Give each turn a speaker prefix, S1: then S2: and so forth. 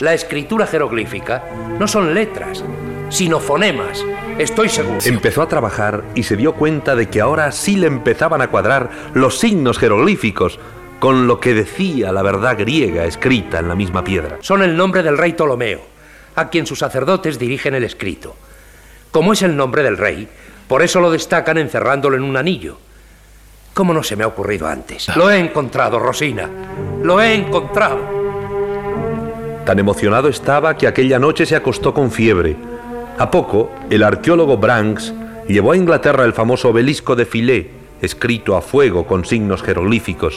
S1: La escritura jeroglífica no son letras, sino fonemas, estoy seguro.
S2: Empezó a trabajar y se dio cuenta de que ahora sí le empezaban a cuadrar los signos jeroglíficos con lo que decía la verdad griega escrita en la misma piedra.
S1: Son el nombre del rey Ptolomeo, a quien sus sacerdotes dirigen el escrito. Como es el nombre del rey, por eso lo destacan encerrándolo en un anillo. ¿Cómo no se me ha ocurrido antes? Lo he encontrado, Rosina. Lo he encontrado.
S2: Tan emocionado estaba que aquella noche se acostó con fiebre. A poco, el arqueólogo Branks llevó a Inglaterra el famoso obelisco de Filé, escrito a fuego con signos jeroglíficos,